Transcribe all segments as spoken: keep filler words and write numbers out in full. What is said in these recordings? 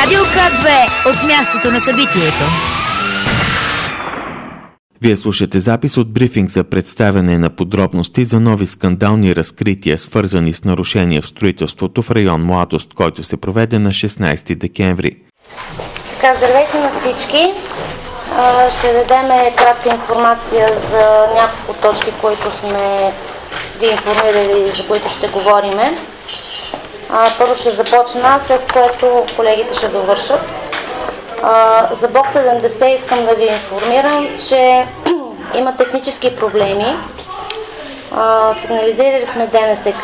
Радио К две от мястото на събитието. Вие слушате запис от брифинг за представяне на подробности за нови скандални разкрития, свързани с нарушения в строителството в район Младост, който се проведе на шестнайсети декември. Така, здравейте на всички. Ще дадем кратка информация за няколко точки, които сме ви информирали, за които ще говориме. Първо ще започна, след което колегите ще довършат. За блок седемдесет искам да ви информирам, че има технически проблеми. Сигнализирали сме ДНСК.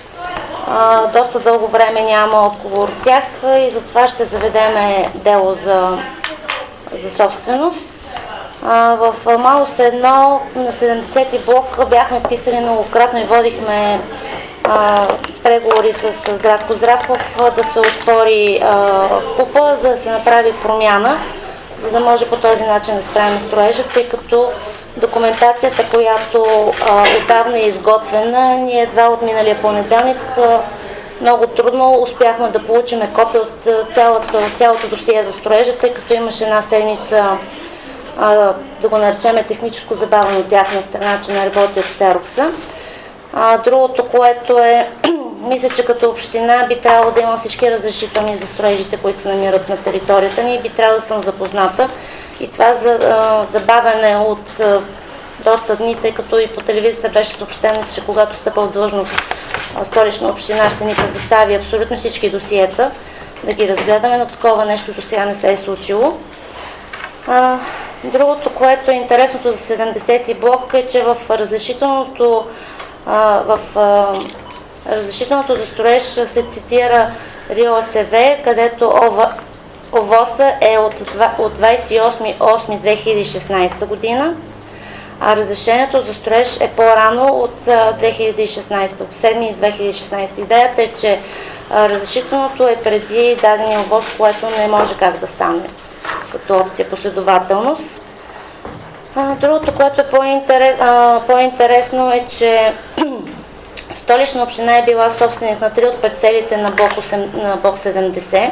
Доста дълго време няма отговор от тях и затова ще заведеме дело за, за собственост. В МАУС едно на седемдесети блок бяхме писали многократно и водихме а, преговори с, с Здравко Здравков да се отвори а, ПУПа, за да се направи промяна, за да може по този начин да справим строежа, тъй като документацията, която а, отдавна е изготвена, ние едва от миналия понеделник а, много трудно успяхме да получим копия от цялото, цялото досие за строежа, тъй като имаше една седмица, а, да го наречем техническо забавено от тяхна страна, че не работи от ксерокса. А, другото, което е, мисля, че като община би трябвало да има всички разрешителни за строежите, които се намират на територията ни, и би трябвало да съм запозната. И това за, а, забавяне от а, доста дни, тъй като и по телевизията беше съобщено, че когато стъпа в длъжност Столична община ще ни предостави абсолютно всички досиета да ги разгледаме, но такова нещо до сега не се е случило. А, другото, което е интересното за седемдесети блок е, че в разрешителното а, в а, разрешителното за строеж се цитира РИОСВ, където ОВОСа е от двайсет и осми август две хиляди и шестнайсета година, а разрешението за строеж е по-рано от две хиляди и шестнайсета, от седми две хиляди и шестнайсета. Идеята е, че разрешителното е преди дадения ОВОС, което не може как да стане като опция последователност. Другото, което е по-интерес, по-интересно е, че Столична община е била собственик на три от парцелите на блок, осем, на блок седемдесет,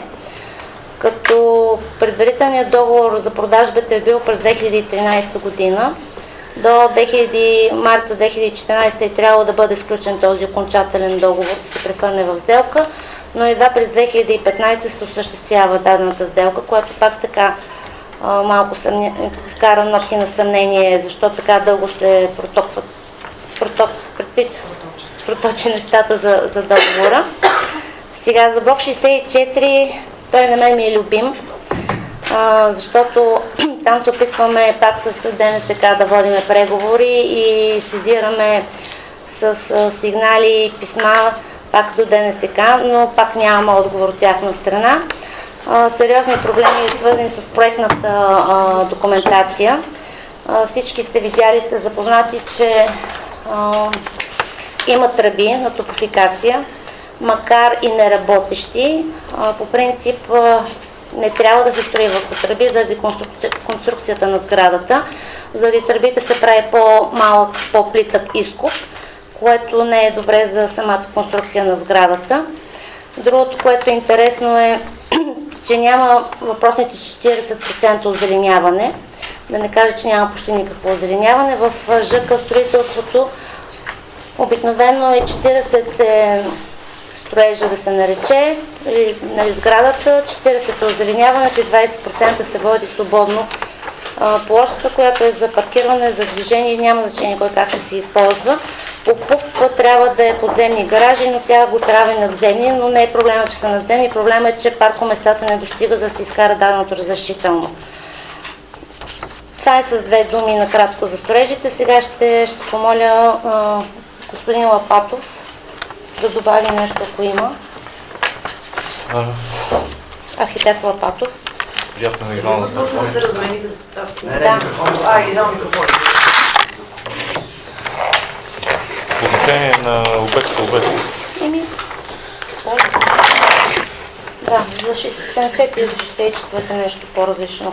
като предварителният договор за продажбата е бил през две хиляди и тринайсета година. До марта две хиляди и четиринайсета е трябвало да бъде сключен този окончателен договор, да се превърне в сделка, но едва през две хиляди и петнайсета се осъществява дадената сделка, която пак така а, малко съмня... вкара нотки на съмнение, защо така дълго се протокват, проток... проточи нещата за, за договора. Сега за блок шейсет и четири, той на мен ми е любим, а, защото там се опитваме пак с ДНСК да водиме преговори и сезираме с а, сигнали и писма пак до ДНСК, но пак нямаме отговор от тяхна страна. А, сериозни проблеми свързани с проектната а, документация. А, всички сте видяли, сте запознати, че а, има тръби на топофикация, макар и неработещи. А, по принцип а, не трябва да се строи върху тръби заради конструкцията на сградата. Заради тръбите се прави по-малък, по-плитък изкоп, което не е добре за самата конструкция на сградата. Другото, което е интересно е, че няма въпросните четирийсет процента озеленяване. Да не кажа, че няма почти никакво озеленяване. В ЖК строителството обикновено е четирийсет е строежа да се нарече, или, нали, сградата, четирийсет е озеленяването и двайсет процента се води свободно а, площата, която е за паркиране, за движение, няма значение кой как ще се използва. По ПУП трябва да е подземни гаражи, но тя го прави надземни, но не е проблема, че са надземни, проблема е, че паркоместата не достига, за да се изкара даденото разрешително. Това е с две думи накратко за строежите. Сега ще, ще помоля а, господин Лапатов да добави нещо, ако има. А... Архитект Лапатов. Приятно ми игрално да става. Може да се размените. Да. А, и дам микрофон. По отношение на обекта, обекта. Еми, да, за седемдесет и шейсет и четвърта нещо по-различно.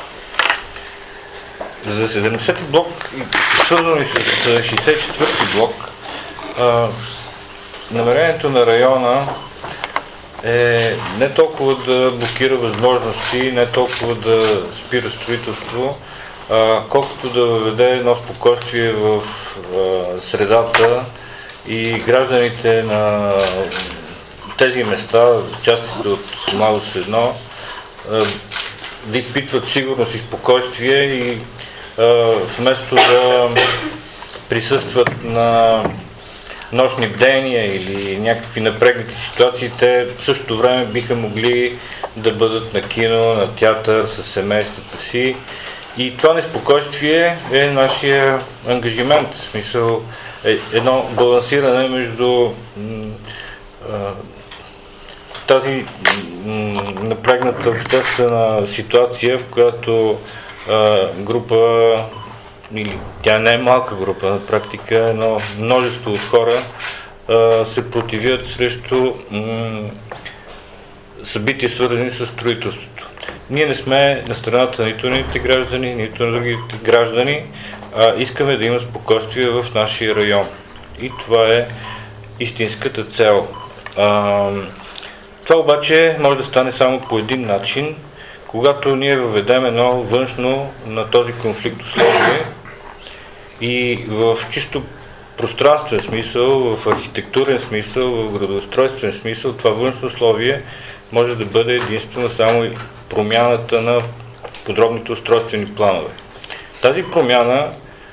За седемдесети блок, свързано и с шейсет и четвърти блок, а, намерението на района е не толкова да блокира възможности, не толкова да спира строителство, а, колкото да въведе едно спокойствие в а, средата и гражданите на тези места, частите от Младост едно, а, да изпитват сигурност и спокойствие и а, вместо да присъстват на нощни бдения или някакви напрегнати ситуации, те в същото време биха могли да бъдат на кино, на театър с семействата си. И това неспокойствие е нашия ангажимент, в смисъл е едно балансиране между а, тази м, напрегната обществена ситуация, в която а, група, или тя не е малка група, на практика едно множество от хора а, се противят срещу м, събития, свързани с строителството. Ние не сме на страната нито на едните граждани, нито на другите граждани, а искаме да има спокойствие в нашия район. И това е истинската цел. А, това обаче може да стане само по един начин, когато ние въведем едно външно на този конфликт условие и в чисто пространствен смисъл, в архитектурен смисъл, в градоустройствен смисъл, това външно условие може да бъде единствено само промяната на подробните устройствени планове. Тази промяна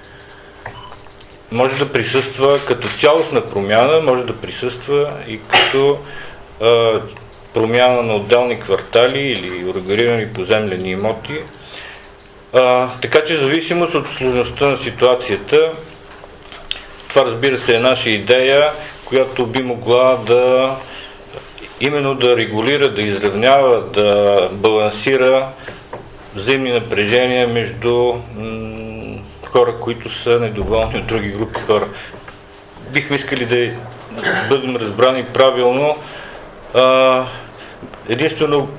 може да присъства като цялостна промяна, може да присъства и като а, промяна на отделни квартали или урегулирани поземлени имоти. А, така че в зависимост от сложността на ситуацията, това разбира се е наша идея, която би могла да именно да регулира, да изравнява, да балансира взаимни напрежения между м- хора, които са недоволни от други групи хора. Бихме искали да бъдем разбрани правилно. А, единствено,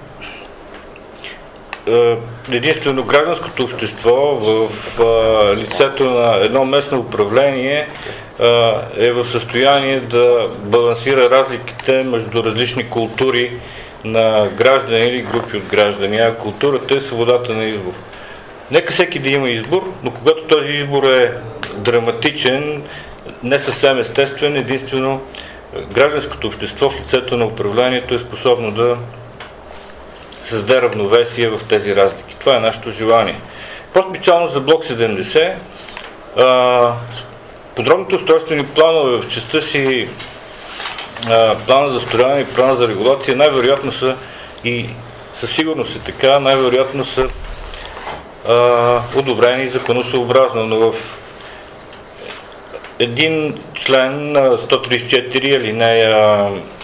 а, единствено гражданското общество в а, лицето на едно местно управление а, е в състояние да балансира разликите между различни култури на граждани или групи от граждани, а културата е свободата на избор. Нека всеки да има избор, но когато този избор е драматичен, не съвсем естествен, единствено гражданското общество в лицето на управлението е способно да създаде равновесие в тези разлики. Това е нашето желание. По-специално за блок седемдесет, а, подробните устройствени планове в частта си а, плана за строяване и плана за регулация най-вероятно са и със сигурност е така, най-вероятно са а, одобрени законосъобразно, но в един член на сто тридесет и четири алинея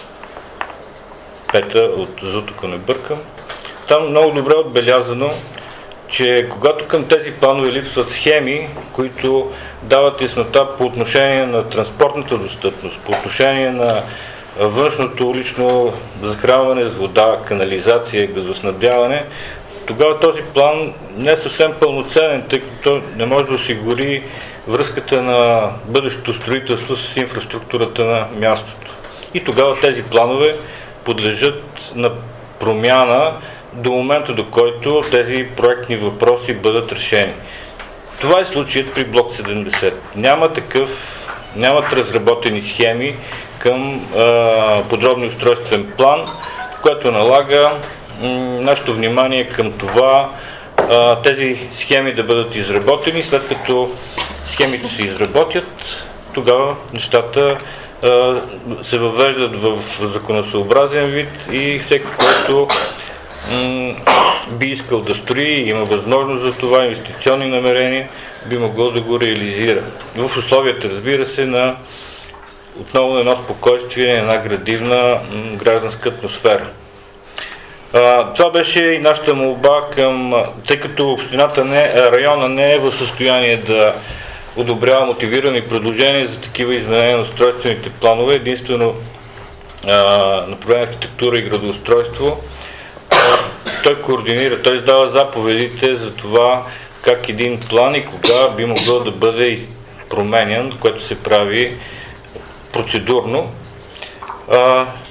пета от ЗУТ, ако не бъркам, там много добре е отбелязано, че когато към тези планове липсват схеми, които дават яснота по отношение на транспортната достъпност, по отношение на външното улично захранване с вода, канализация, газоснабдяване, тогава този план не е съвсем пълноценен, тъй като не може да осигури връзката на бъдещото строителство с инфраструктурата на мястото. И тогава тези планове подлежат на промяна до момента, до който тези проектни въпроси бъдат решени. Това е случаят при блок седемдесет. Няма такъв, нямат разработени схеми към а, подробния устройствен план, което налага м, нашето внимание към това а, тези схеми да бъдат изработени. След като схемите се изработят, тогава нещата а, се въвеждат в законосъобразен вид и всеки, който м, би искал да строи, има възможност за това, инвестиционни намерения, би могло да го реализира. В условията, разбира се, на отново на едно спокойствие, на една градивна м, гражданска атмосфера. А, това беше и нашата молба към, тъй като общината не, района не е в състояние да одобрява мотивирани предложения за такива изменения на устройствените планове, единствено направление архитектура и градоустройство. А, той координира, той издава заповедите за това как един план и кога би могъл да бъде променян, което се прави процедурно. А,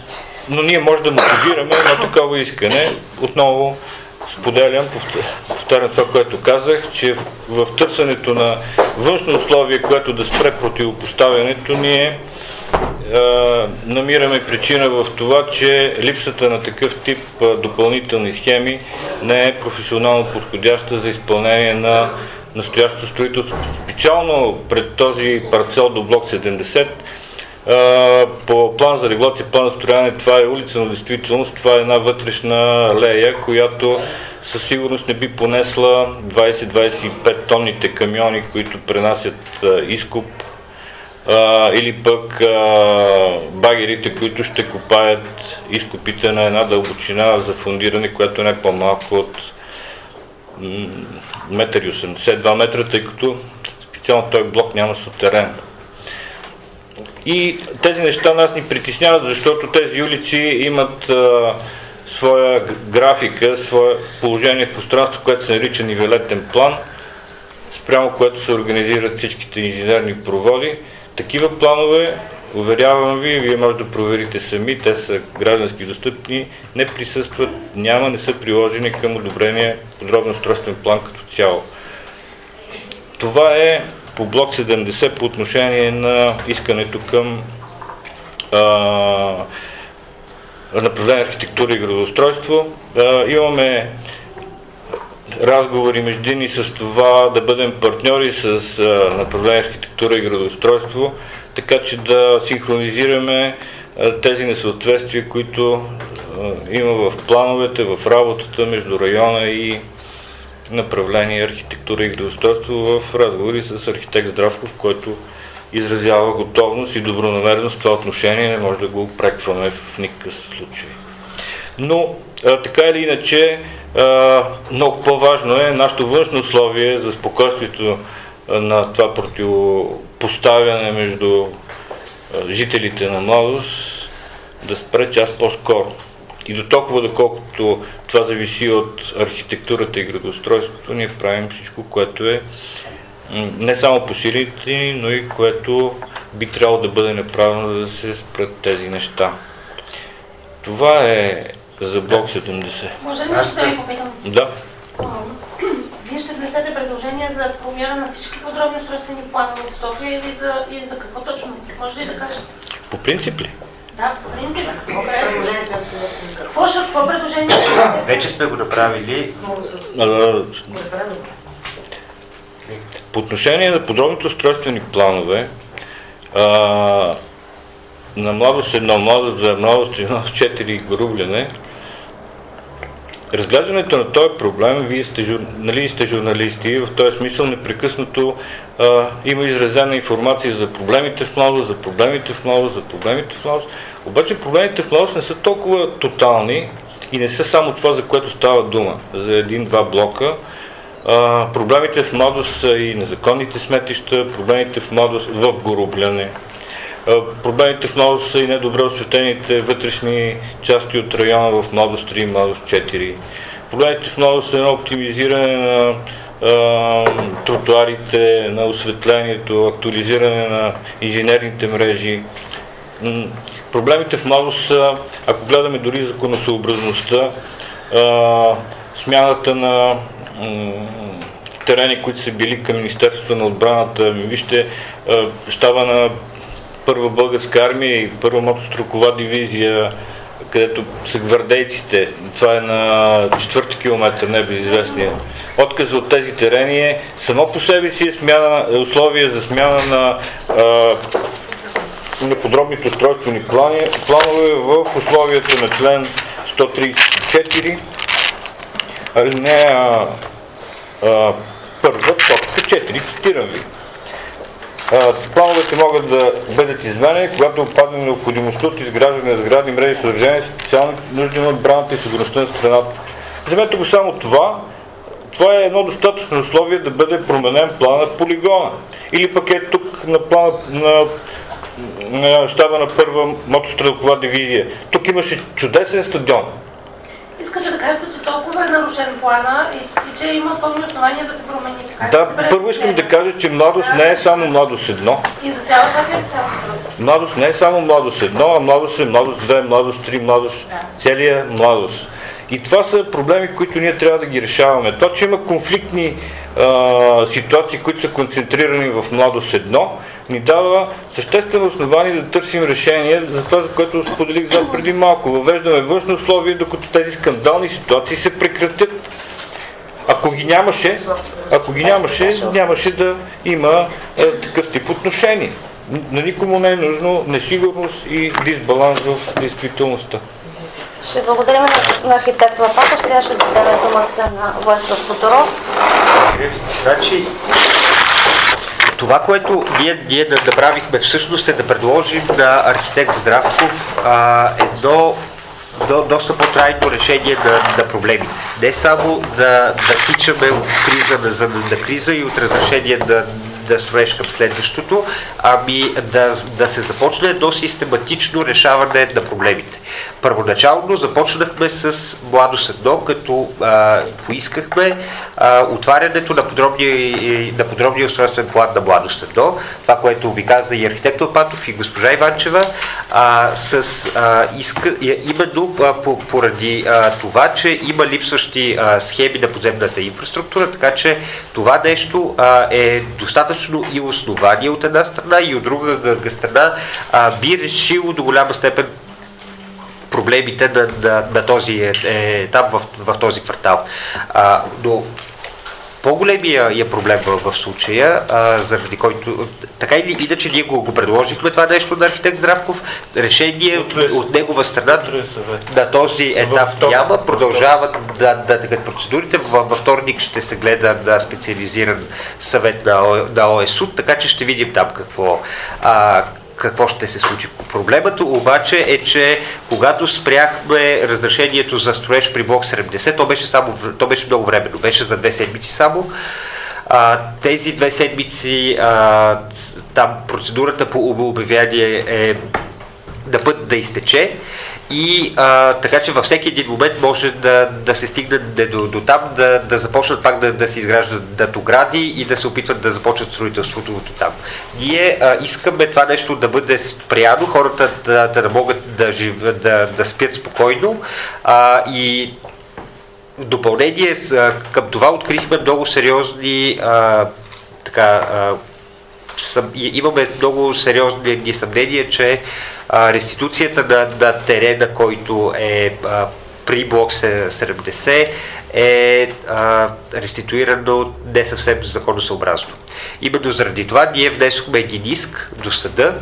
но ние може да мотивираме едно такова искане. Отново споделям, повтарям това, което казах, че в, в търсенето на външно условие, което да спре противопоставянето, ние е, намираме причина в това, че липсата на такъв тип е, допълнителни схеми не е професионално подходяща за изпълнение на настоящото строителство. Специално пред този парцел до блок седемдесет, е, по план за регулация, план за строяне, това е улица, но действителност това е една вътрешна алея, която със сигурност не би понесла двайсет до двайсет и пет тонните камиони, които пренасят а, изкоп, а, или пък а, багерите, които ще копаят изкопите на една дълбочина за фундиране, която е не по-малко от метър и осемдесет, два метра, тъй като специално този блок няма сутерен. И тези неща нас ни притесняват, защото тези улици имат а, своя графика, свое положение в пространство, което се нарича нивелетен план, спрямо което се организират всичките инженерни проводи. Такива планове, уверявам ви, вие може да проверите сами, те са граждански достъпни, не присъстват, няма, не са приложени към одобрения подробен устройствен план като цяло. Това е по блок седемдесет по отношение на искането към а, направление архитектура и градоустройство. А, имаме разговори междинни с това да бъдем партньори с а, направление архитектура и градоустройство, така че да синхронизираме а, тези несъответствия, които а, има в плановете, в работата между района и направление архитектура и градоустройство, в разговори с архитект Здравков, който изразява готовност и добронамереност в това отношение, не може да го упрекваме в никакъв случай. Но, а, така или иначе, а, много по-важно е нашето външно условие за спокойствието на това противопоставяне между а, жителите на Младост да спре час по-скоро. И до толкова, доколкото това зависи от архитектурата и градоустройството, ние правим всичко, което е не само по силите ни, но и което би трябвало да бъде направено, за да се спрат тези неща. Това е за блок седемдесет. Може ли нещо да ви попитам? Да. Вие ще внесете предложение за промяна на всички подробни устройствени планове в София или за, или за какво точно? Може ли да кажете? По принцип ли? Да, по принцип. Какво предложение сме Какво ще, какво предложение ще бъде? Вече сме го направили. По отношение на подробните устройствени планове, а, на Младост едно, Младост две, Младост три, Младост четири и Горубляне, разглеждането на този проблем, вие сте, жур... нали, сте журналисти, в този смисъл непрекъснато а, има изразена информация за проблемите в Младост, за проблемите в Младост, за проблемите в Младост. Обаче проблемите в Младост не са толкова тотални и не са само това, за което става дума, за един-два блока. А, проблемите в Младост са и незаконните сметища, проблемите в Младост в Горубляне. А, проблемите в Младост са и недобре осветените вътрешни части от района в Младост три и Младост четири. Проблемите в Младост са едно оптимизиране на а, тротуарите, на осветлението, актуализиране на инженерните мрежи. М- проблемите в Младост са, ако гледаме дори законосъобразността, а, смяната на терени, които са били към Министерството на отбраната. Вижте, щаба на Първа българска армия и Първа мотострелкова дивизия, където са гвардейците. Това е на четвърти километър, небезизвестния. Отказът от тези терени е само по себе си е смяна, е условие за смяна на, а, на подробните устройствени плани, планове в условията на член сто тридесет и четири. Алинея първа, точка четири, цитирам ви. А, плановете могат да бъдат изменени, когато опадне необходимостта от изграждане на сградни мрежи, съоръжения, специални нужди на отбраната и сигурността на страната. Вземете го само това. Това е едно достатъчно условие да бъде променен плана полигона. Или пък е тук на плана на, на щаба на Първа мотострелкова дивизия. Тук имаше чудесен стадион. Искате да кажете, че толкова е нарушен плана и, и че има пълни основания да се промени така? Да, първо искам да кажа, че младост не е само младост едно. И за цяла София ли става въпрос? Младост не е само младост едно, а младост е младост две, младост три, младост, целия младост. И това са проблеми, които ние трябва да ги решаваме. Това, че има конфликтни а, ситуации, които са концентрирани в младост едно, ни дава съществено основание да търсим решение за това, за което споделих за преди малко. Въвеждаме външни условия, докато тези скандални ситуации се прекратят. Ако ги нямаше, ако ги нямаше, нямаше да има е, такъв тип отношение. На никому не е нужно несигурност и дисбаланс в действителността. Ще благодарим на, на архитект Лапаков. Сега ще дадем думата на Владислав Тодоров. Значи, това, което ние, ние да направихме всъщност е да предложим на архитект Здравков а, едно до, доста по-трайно решение на, на проблеми. Не само да, да тичаме от криза на, за, на криза и от разрешение да, да строеш към следващото, ами да, да се започне едно систематично решаване на проблемите. Първоначално започнахме с младост едно, като а, поискахме а, отварянето на подробния, на подробния устройствен план на младост едно, това, което ви каза и архитект Лопатов и госпожа Иванчева, а, с а, иска, именно а, по, поради а, това, че има липсващи а, схеми на подземната инфраструктура, така че това нещо а, е достатъчно и основание от една страна и от друга страна а, би решило до голяма степен проблемите на, на, на този етап в, в този квартал. А, но по-големия е проблем в, в случая, а, заради който, така или иначе ние го, го предложихме това нещо на архитект Здравков, решение от, от негова страна на този етап няма, продължават да, да текат процедурите. Във във вторник ще се гледа на специализиран съвет на, на ОЕСУД, така че ще видим там какво а, какво ще се случи. Проблемът обаче е, че когато спряхме разрешението за строеж при блок седемдесет, то беше, само, то беше много временно, беше за две седмици само. А, тези две седмици а, там процедурата по обявяване е да път да изтече и а, така че във всеки един момент може да, да се стигне до, до там, да, да започнат пак да, да се изграждат датогради и да се опитват да започнат строителството от там. Ние а, искаме това нещо да бъде спряно, хората да, да, да могат да, жив, да, да спят спокойно а, и в допълнение с, към това открихме много сериозни а, така, а, съм, имаме много сериозни съмнения, че а, реституцията на, на терена, който е а, при блок седемдесет, е а, реституирано не съвсем законосъобразно. Именно заради това ние внесохме един иск до съда,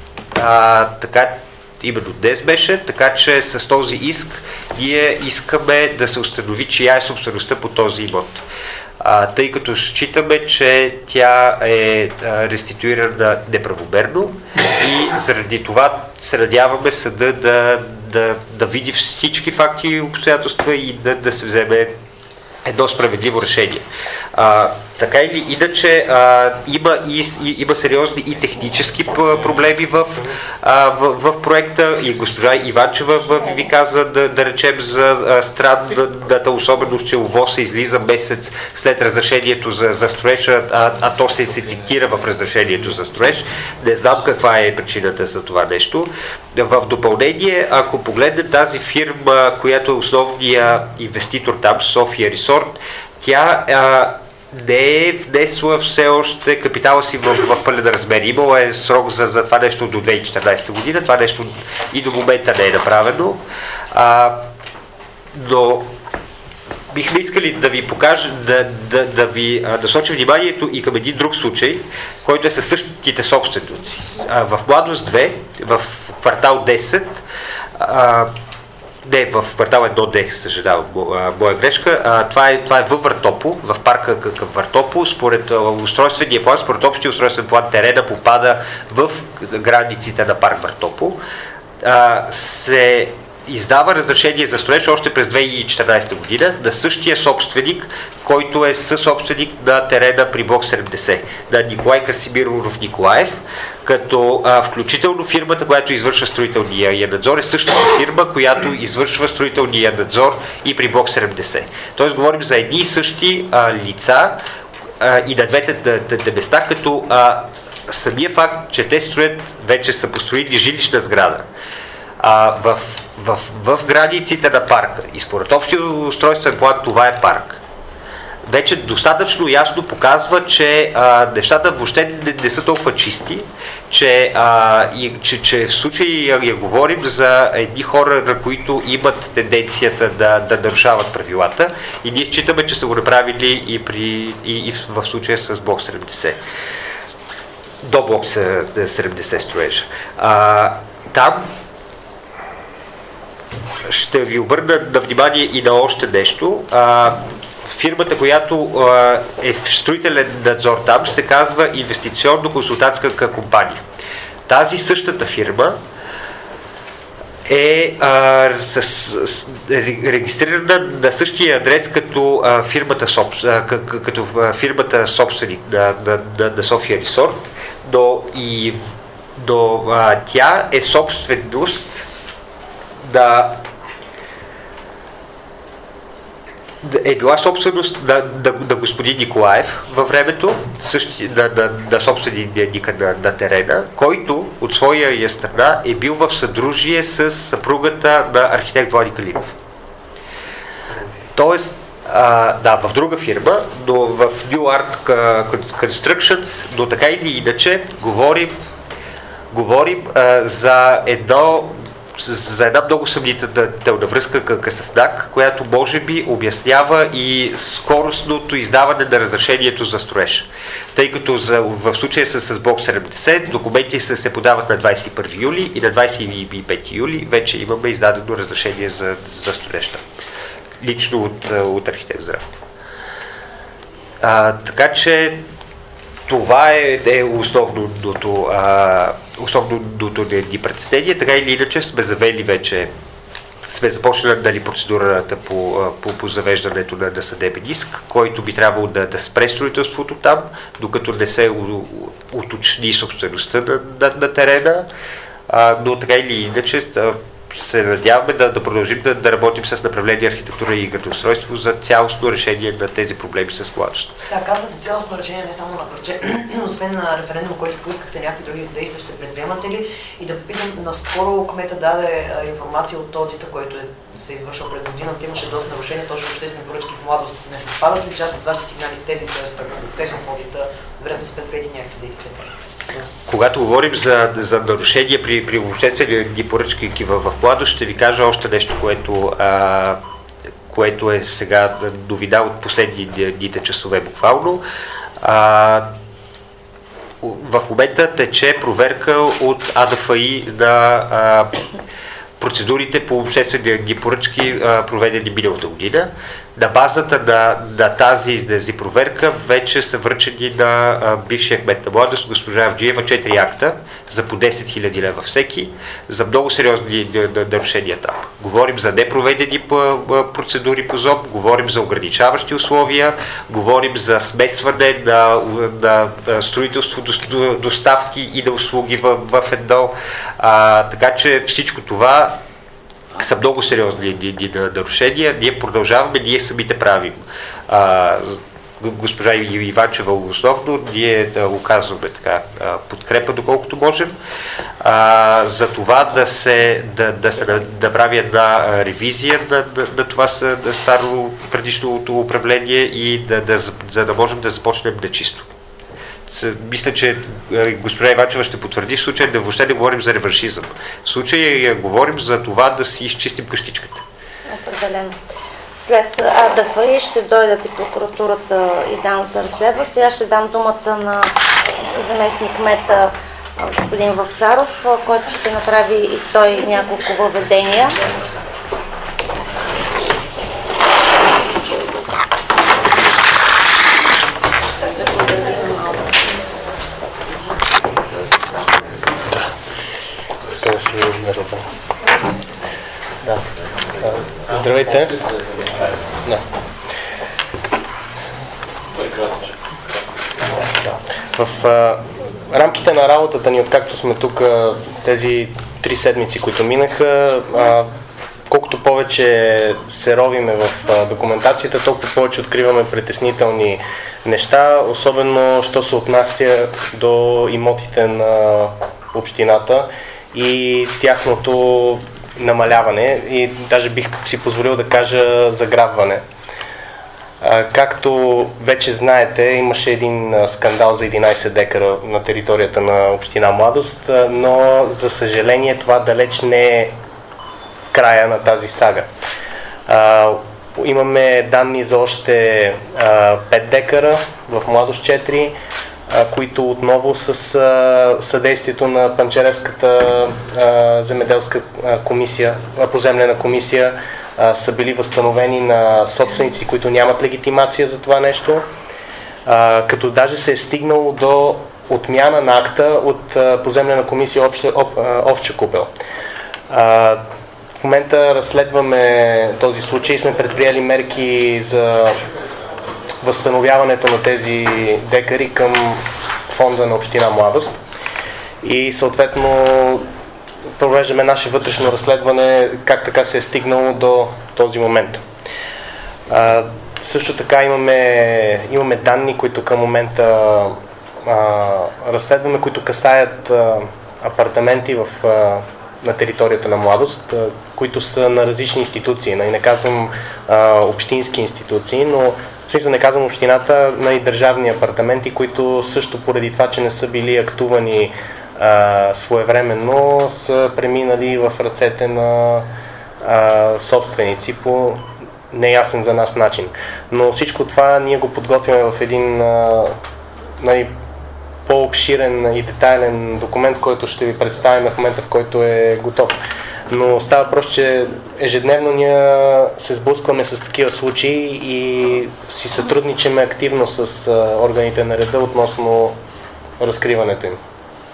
а, така именно днес беше, така че с този иск ние искаме да се установи чия е собствеността по този имот. А, тъй като считаме, че тя е а, реституирана неправомерно и заради това се надяваме съда да, да, да види всички факти и обстоятелства и да, да се вземе едно справедливо решение. А, така или иначе а, има, и, и, има сериозни и технически проблеми в, а, в, в проекта и госпожа Иванчева ви каза да, да речем за странната особеност, че ОВОС се излиза месец след разрешението за, за строеж, а, а то се, се цитира в разрешението за строеж. Не знам каква е причината за това нещо. В допълнение, ако погледнем тази фирма, която е основния инвеститор там, София Ресорт, тя а, не е внесла все още капитала си в, в пълен размер. Имало е срок за, за това нещо до две хиляди и четиринадесета година, това нещо и до момента не е направено. А, но бихме искали да ви покажа, да, да, да ви насочим вниманието и към един друг случай, който е със същите собственици. А, в Младост две, в квартал десет, а, не, в квартал едно Д, съжалявам, моя грешка. А, това, е, това е във Въртопо, в парка към Въртопо. Според устройствения план, според общия устройствен план, терена попада в границите на парк Въртопо. А, се издава разрешение за строеж още през две хиляди и четиринадесета година на същия собственик, който е съсобственик на терена при блок седемдесет, на Николай Красимиров Николаев, като а, включително фирмата, която извършва строителния надзор, е същата фирма, която извършва строителния надзор и при блок седемдесет. Тоест говорим за едни и същи а, лица а, и на двете места, като а, самия факт, че те строят, вече са построили жилищна сграда а, в, в, в границите на парка и според общия устройствен план това е парк. Вече достатъчно ясно показва, че а, нещата въобще не, не са толкова чисти, че, а, и, че, че в случай я говорим за едни хора, които имат тенденцията да, да нарушават правилата и ние считаме, че са го направили и, при, и, и в, в случая с блок седемдесет. До блок седемдесет строежа. А, там ще ви обърна на внимание и на още нещо. А, фирмата, която а, е в строителен надзор там, се казва инвестиционно-консултантска компания. Тази същата фирма е а, с, с, регистрирана на същия адрес като а, фирмата, соб, а, като а, фирмата собственик на, на, на, на София Ресорт, но, и, но а, тя е собственост да е била собственост на, на, на господин Николаев във времето, същи, на, на, на собственика на, на терена, който от своя страна е бил в съдружие с съпругата на архитект Влади Калинов. Тоест, а, да, в друга фирма, но в New Art Constructions, но така или иначе, говорим, говорим а, за едно за една много съмнителна връзка с ДАК, която може би обяснява и скоростното издаване на разрешението за строеж. Тъй като за, в случая с, с блок седемдесет документи се, се подават на двадесет и първи юли и на двадесет и пети юли вече имаме издадено разрешение за, за строеж. Лично от, от архитект Здравков. А, така че това е, е основното, а, основното ни притеснение. Така или иначе сме завели вече, сме започнали дали процедурата по, по, по завеждането на, на съдебен иск, който би трябвало да, да спре строителството там, докато не се уточни собствеността на, на, на терена, а, но така или иначе се надяваме да, да продължим да, да работим с направление архитектура и градоустройство за цялостно решение на тези проблеми с младост. Да, казвате цялостно решение не само на парче, освен на референдума, който поискахте, някакви други действия ще предприемате ли? И да попитам, наскоро кмета даде а, информация от одита, който е, се извършва през годината, имаше доста нарушения, точно обществени поръчки в младост. Не съвпадат ли част от вашите сигнали с тези, т.е. ако те са в одита, вероятно са предприети някакви действия? Когато говорим за, за нарушения при, при обществени поръчки в, в младост, ще ви кажа още нещо, което, а, което е сега новина от последните часове буквално. А, в момента тече проверка от А Д Ф И на а, процедурите по обществени поръчки, а, проведени миналата година. На базата на, на тази, тази проверка вече са връчени на а, бившия кмет на младост, госпожа Авджиева, четири акта за по десет хиляди лева всеки, за много сериозни нарушения там. Говорим за непроведени процедури по ЗОП, говорим за ограничаващи условия, говорим за смесване на, на, на строителство, доставки и на услуги в, в едно. А, така че всичко това са много сериозни нарушения. Ние продължаваме, ние самите правим. А, госпожа Иванчева основно, ние да оказваме така подкрепа доколкото можем. А, за това да се, да, да се направи една ревизия на, на, на това на старо предишното управление и да, да, за да можем да започнем нечисто. Мисля, че госпожа Иванчева ще потвърди в случая да въобще не говорим за реваншизъм. В случая говорим за това да си изчистим къщичката. Определено. След А Д Ф И ще дойдат и прокуратурата и да разследват. Сега ще дам думата на заместник кмета господин Вапцаров, който ще направи и той няколко въведения. Да си наредам. Да. Здравейте. Да. В а, рамките на работата ни, откакто сме тук тези три седмици, които минаха, а, колкото повече се ровиме в а, документацията, толкова повече откриваме притеснителни неща, особено що се отнася до имотите на общината и тяхното намаляване и даже бих си позволил да кажа заграбване. Както вече знаете, имаше един скандал за единайсет декара на територията на община Младост, но за съжаление това далеч не е края на тази сага. Имаме данни за още пет декара в Младост четири, които отново с съдействието на Панчеревската земеделска комисия, поземлена комисия, са били възстановени на собственици, които нямат легитимация за това нещо, като даже се е стигнало до отмяна на акта от поземлена комисия Овча купел. В момента разследваме този случай и сме предприели мерки за възстановяването на тези декари към фонда на община Младост и съответно провеждаме наше вътрешно разследване как така се е стигнало до този момент. А, също така имаме, имаме данни, които към момента а, разследваме, които касаят а, апартаменти в, а, на територията на Младост, а, които са на различни институции. Не казвам а, общински институции, но в смисъл не казвам общината, на и държавни апартаменти, които също поради това, че не са били актувани а, своевременно, са преминали в ръцете на а, собственици по неясен за нас начин. Но всичко това ние го подготвяме в един а, нали, по-обширен и детайлен документ, който ще ви представим в момента, в който е готов. Но става въпрос, че ежедневно ние се сблъскваме с такива случаи и си сътрудничаме активно с органите на реда относно разкриването им.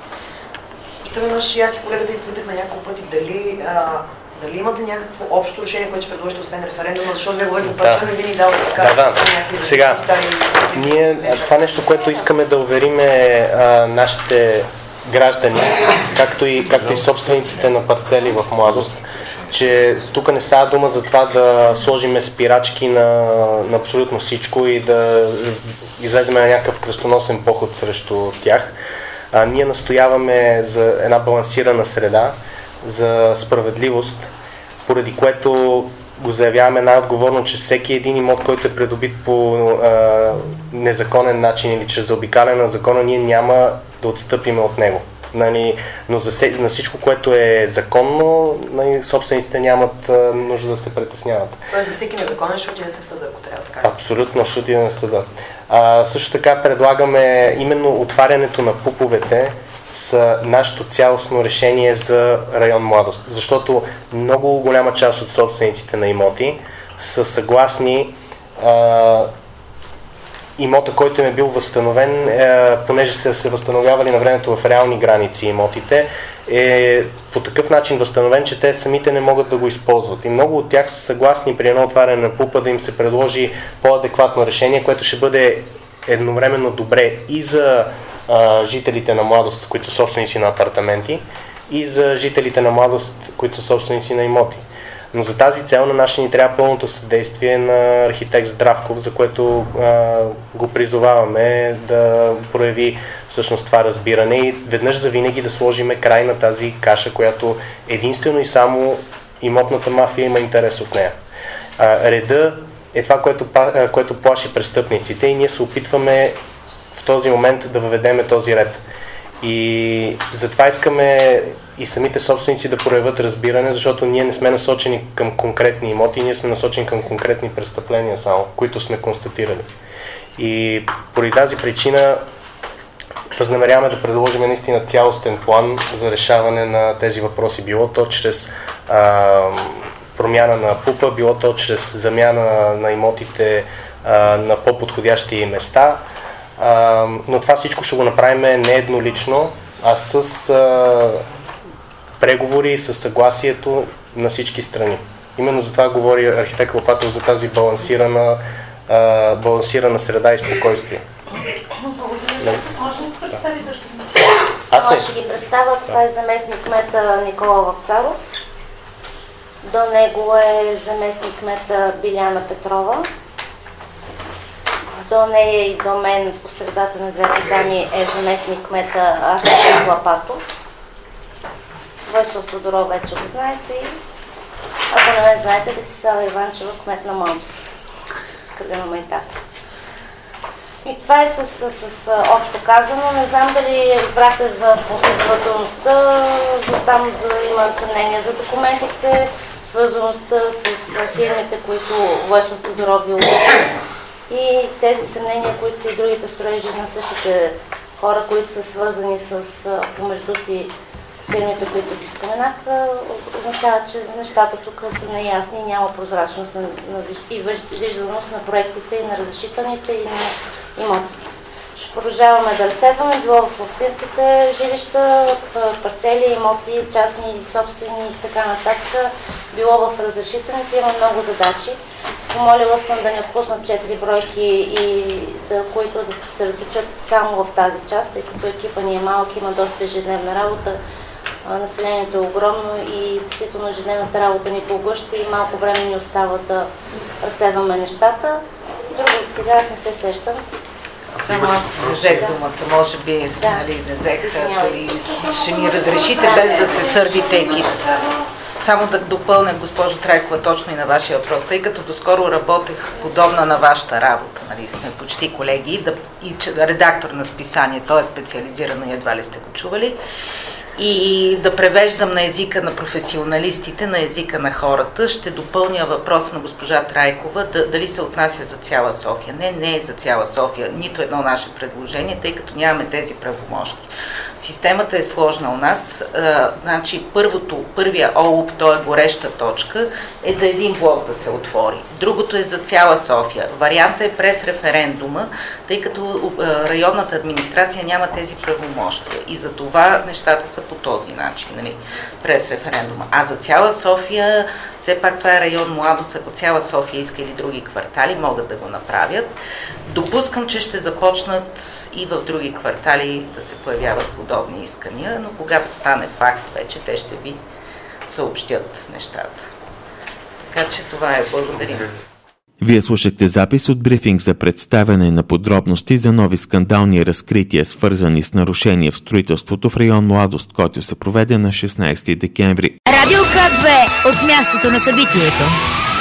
Още веднъж и аз и колегата ви питахме няколко пъти дали, а, дали имате някакво общо решение, което ще предложите освен референдума, защото вие говорите за парчеване, да. Ви ни дал така да, да. някакви Сега, стари... ние, това нещо, което искаме да увериме а, нашите граждани, както и, както и собствениците на парцели в Младост, че тук не става дума за това да сложиме спирачки на, на абсолютно всичко и да излеземе на някакъв кръстоносен поход срещу тях. А, ние настояваме за една балансирана среда, за справедливост, поради което го заявяваме най-отговорно, че всеки един имот, който е придобит по а, незаконен начин или чрез заобикаляне на закона, ние няма да отстъпиме от него. Нали, но за, на всичко, което е законно, нали, собствениците нямат а, нужда да се притесняват. Тоест за всеки незаконен ще отидете в съда, ако трябва така? Абсолютно ще отидем в съда. А, също така предлагаме именно отварянето на пуповете с нашето цялостно решение за район Младост. Защото много голяма част от собствениците на имоти са съгласни а, имота, който им е бил възстановен, е, понеже са се възстановявали на времето в реални граници имотите, е по такъв начин възстановен, че те самите не могат да го използват. И много от тях са съгласни при едно отваряне на пупа да им се предложи по-адекватно решение, което ще бъде едновременно добре и за а, жителите на Младост, които са собственици на апартаменти, и за жителите на Младост, които са собственици на имоти. Но за тази цел на наши ни трябва пълното съдействие на архитект Здравков, за което а, го призоваваме да прояви всъщност това разбиране и веднъж завинаги да сложиме край на тази каша, която единствено и само имотната мафия има интерес от нея. А, реда е това, което, което плаши престъпниците и ние се опитваме в този момент да въведеме този ред. И затова искаме и самите собственици да проявят разбиране, защото ние не сме насочени към конкретни имоти, ние сме насочени към конкретни престъпления само, които сме констатирали. И поради тази причина възнамеряваме да предложим наистина цялостен план за решаване на тези въпроси. Било то чрез а, промяна на ПУПа, било то чрез замяна на имотите а, на по-подходящи места. Uh, но това всичко ще го направим не еднолично, а с uh, преговори и с съгласието на всички страни. Именно за това говори архитект Лопатов, за тази балансирана, а, балансирана среда и спокойствие. Може да се представи защо? Аз Аз ще ги представя. Това е заместник кмета Никола Вапцаров. До него е заместник кмета Биляна Петрова. До нея и до мен по средата на двете дани е заместник кмета архитект Лопатов. Войсов Тодоров вече го знаете. И ако не ме знаете, Десислава Иванчева, кмет на Мондос, къде на Майтак. И това е с, с, с общо казано. Не знам дали разбрахте за последователността, там да има съмнение за документите, свързаността с фирмите, които Войсов Тодоров ви обясни. И тези съмнения, които са и другите строежи на същите хора, които са свързани с помежду си фирмите, които ги споменах, означава, че нещата тук са неясни и няма прозрачност на, на, и вижданост на проектите и на разрешителните и на имотите. Ще продължаваме да разследваме, било в общинските жилища, парцели, имоти, частни и собствени и така нататък, било в разрешителните. Има много задачи. Помолила съм да не отпуснат четири бройки, и да, които да се съсредоточат само в тази част, тъй като екипа ни е малък, има доста ежедневна работа. Населението е огромно и действително ежедневната работа ни поглъща и малко време ни остава да разследваме нещата. Друго за сега аз не се сещам. Само аз взех думата, може би да. Нали, не взех, дали ще ми разрешите без да се сърдите екип. Само да допълня, госпожо Трайкова, точно и на вашия въпрос, тъй като доскоро работех подобна на вашата работа, нали, сме почти колеги, да, и редактор на списание, то е специализирано и едва ли сте го чували, и да превеждам на езика на професионалистите, на езика на хората. Ще допълня въпроса на госпожа Трайкова, да, дали се отнася за цяла София. Не, не е за цяла София, нито едно наше предложение, тъй като нямаме тези правомощи. Системата е сложна у нас. А, значи първото, първия ОУП, то е гореща точка, е за един блок да се отвори. Другото е за цяла София. Вариантът е през референдума, тъй като а, районната администрация няма тези правомощия. И за това нещата са по този начин, нали, през референдума. А за цяла София, все пак това е район Младост, ако цяла София иска или други квартали, могат да го направят. Допускам, че ще започнат и в други квартали да се появяват подобни искания, но когато стане факт вече, те ще ви съобщят нещата. Така че това е. Благодаря. Вие слушахте запис от брифинг за представяне на подробности за нови скандални разкрития, свързани с нарушения в строителството в район Младост, който се проведе на шестнайсети декември. Радио К две от мястото на събитието.